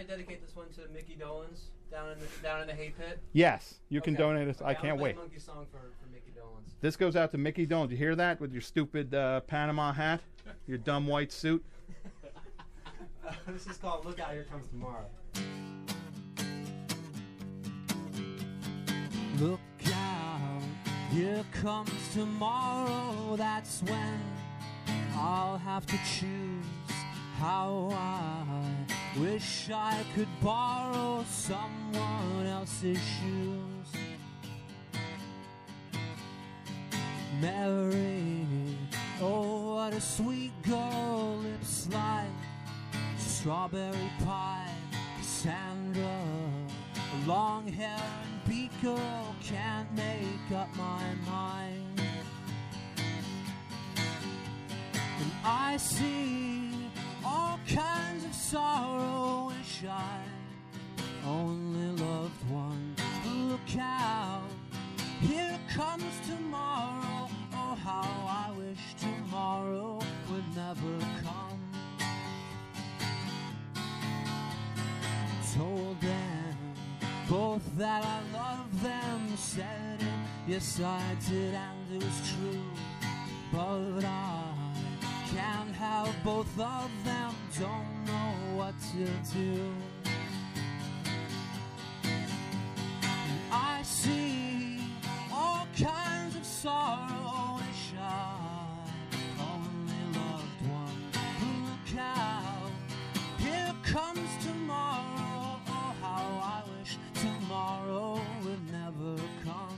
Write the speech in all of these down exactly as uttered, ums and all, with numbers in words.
I dedicate this one to Mickey Dolans down in the down in the hay pit? Yes, you can Okay. donate us. Okay, I I'm can't gonna play wait. a Monkey song for, for Mickey Dolans. This goes out to Mickey Dolans. You hear that with your stupid uh, Panama hat, your dumb white suit? uh, this is called "Look Out, Here Comes Tomorrow." Look out, here comes tomorrow. That's when I'll have to choose. How I wish I could borrow someone else's shoes. Mary, oh what a sweet girl, lips like strawberry pie. Cassandra, long hair and beat girl, can't make up my mind. And I see all kinds of sorrow, wish I only loved one. Look out, here comes tomorrow. Oh, how I wish tomorrow would never come. Told them both that I love them, said it, yes I did, and it was true. But I can't have both of them, don't know what to do. And I see all kinds of sorrow, wish I only loved one. Look out, here comes tomorrow. Oh, how I wish tomorrow would never come.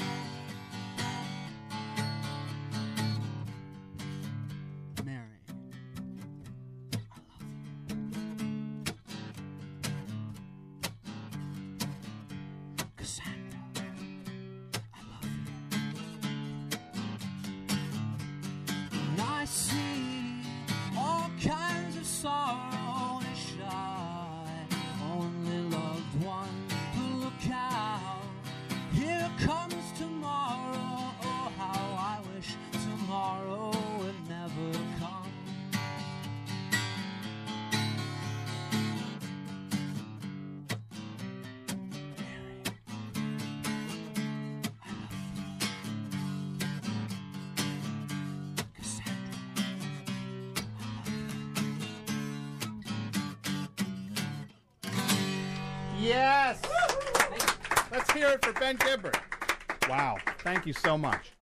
Mary, I love you. Cassandra, I love you. And I see all kinds of sorrow, wish I only loved one. Look out, here comes tomorrow. Oh, how I wish tomorrow would never come. Mary, I love you. Cassandra, Yes! Let's hear it for Ben Gibbert. Wow. Thank you so much.